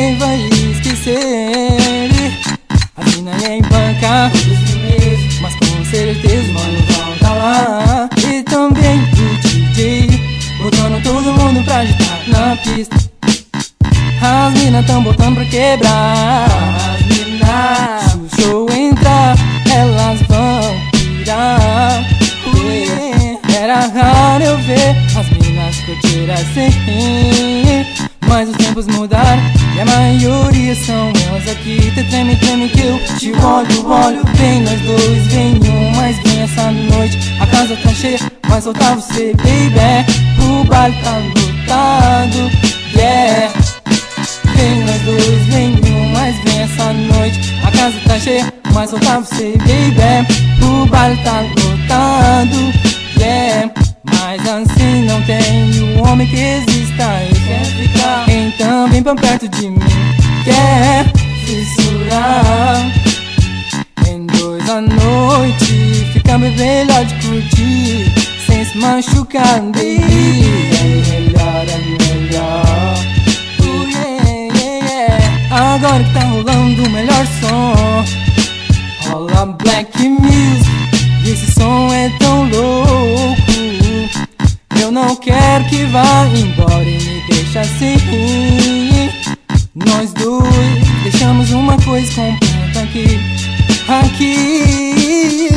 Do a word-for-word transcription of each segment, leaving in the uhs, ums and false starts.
ninguém vai esquecer. As mina em banca, mas com certeza mano vão tá lá. E também o D J, botando todo mundo pra agitar na pista. As mina tão botando pra quebrar. As mina, se o show entrar, elas vão pirar. Yeah. Era raro eu ver as minas curtir assim, mas os tempos mudaram e a maioria são elas aqui. Te treme, treme que eu te olho, olho. Vem nós dois, vem um, mas vem essa noite. A casa tá cheia, vai soltar você, baby. O baile tá lotado, yeah. Vem nós dois, vem um, mas vem essa noite. A casa tá cheia, mas soltar você, baby. O baile tá lotado, yeah. Mas assim não tem o homem que exista e quer ficar. Então vem pra perto de mim, quer fissurar. Em dois à noite fica bem melhor de curtir, sem se machucar, baby. É melhor, é melhor. Oh, yeah, yeah, yeah. Agora que tá rolando o melhor som, rola Black Music, e esse som é tão louco. Eu não quero que vá embora e me deixa assim. Nós dois deixamos uma coisa completa aqui, aqui.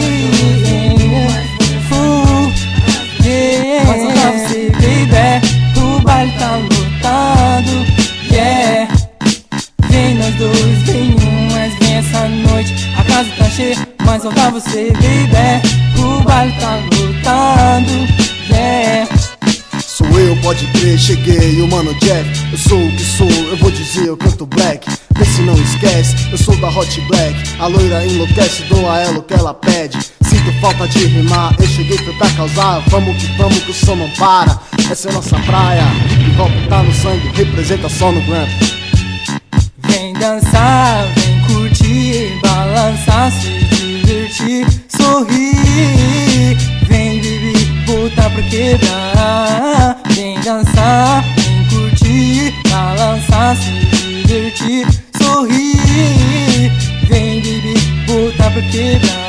Uh, yeah. Mas não dá pra você, baby. O baile tá lotado, yeah. Vem nós dois, vem um, mas vem essa noite. A casa tá cheia, mas só dá você, baby. O baile tá lotado, yeah. Sou eu, pode crer, cheguei, o mano Jeff. Eu sou o que sou, eu vou dizer, eu canto black. Vê se não esquece, eu sou da Hot Black. A loira enlouquece, dou a ela o que ela pede. Sinto falta de rimar, eu cheguei foi pra causar. Vamos que vamos que o som não para. Essa é nossa praia, hip hop tá no sangue, representa só no gram. Vem dançar, vem curtir, balançar, se divertir, sorrir. Vem baby, botar pra quebrar. Vem dançar, vem curtir, balançar, se divertir, sorrir. Vem baby, botar pra quebrar.